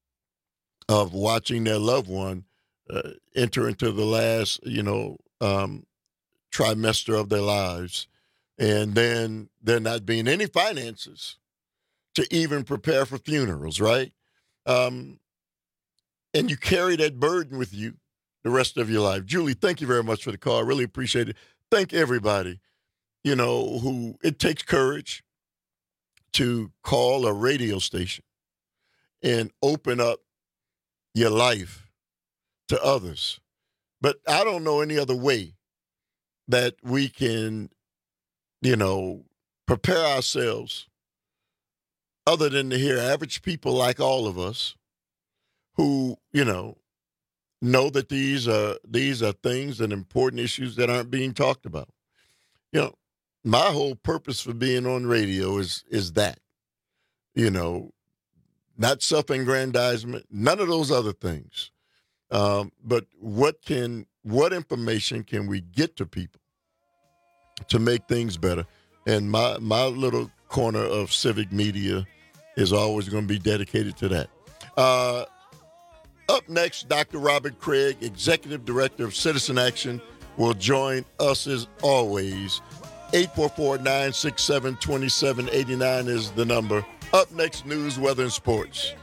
[SPEAKER 15] of watching their loved one uh, enter into the last, you know, um, trimester of their lives, and then there not being any finances to even prepare for funerals, right? Um, and you carry that burden with you the rest of your life. Julie, thank you very much for the call. I really appreciate it. Thank everybody, you know, who it takes courage to call a radio station and open up your life to others. But I don't know any other way that we can, you know, prepare ourselves other than to hear average people like all of us who, you know, know that these are these are things and important issues that aren't being talked about. You know, my whole purpose for being on radio is is that, you know, not self-aggrandizement, none of those other things. Um, but what can what information can we get to people to make things better? And my my little corner of civic media is always going to be dedicated to that. Uh, up next, Doctor Robert Craig, Executive Director of Citizen Action, will join us as always. eight four four, nine six seven, two seven eight nine is the number. Up next, news, weather, and sports.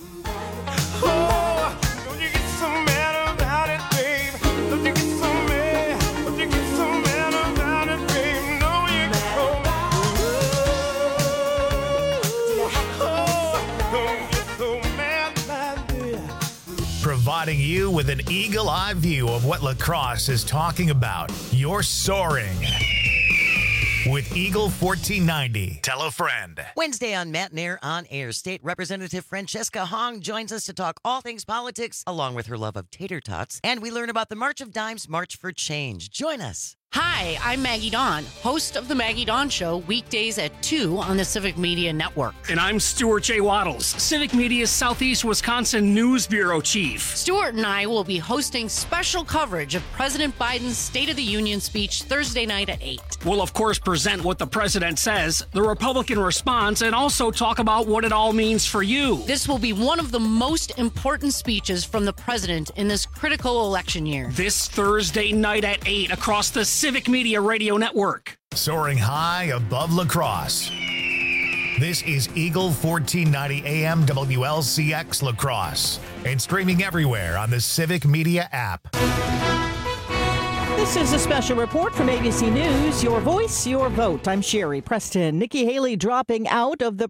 [SPEAKER 14] Oh, don't you get so mad about it, babe? Don't you get so mad? Don't you get so mad about it, babe? No, you don't. Oh, don't get so mad about it.
[SPEAKER 24] Providing you with an eagle-eye view of what La Crosse is talking about. You're soaring with Eagle fourteen ninety. Tell a friend.
[SPEAKER 25] Wednesday on Matt Nair on Air, State Representative Francesca Hong joins us to talk all things politics, along with her love of tater tots. And we learn about the March of Dimes March for Change. Join us.
[SPEAKER 19] Hi, I'm Maggie Dawn, host of The Maggie Dawn Show, weekdays at two on the Civic Media Network.
[SPEAKER 22] And I'm Stuart J. Waddles, Civic Media's Southeast Wisconsin News Bureau Chief.
[SPEAKER 19] Stuart and I will be hosting special coverage of President Biden's State of the Union speech Thursday night at eight.
[SPEAKER 22] We'll, of course, present what the president says, the Republican response, and also talk about what it all means for you.
[SPEAKER 19] This will be one of the most important speeches from the president in this critical election year.
[SPEAKER 22] This Thursday night at eight across the Civic Media Radio Network.
[SPEAKER 24] Soaring high above La Crosse. This is Eagle fourteen ninety A M W L C X La Crosse and streaming everywhere on the Civic Media app.
[SPEAKER 2] This is a special report from A B C News. Your voice, your vote. I'm Sherry Preston. Nikki Haley dropping out of the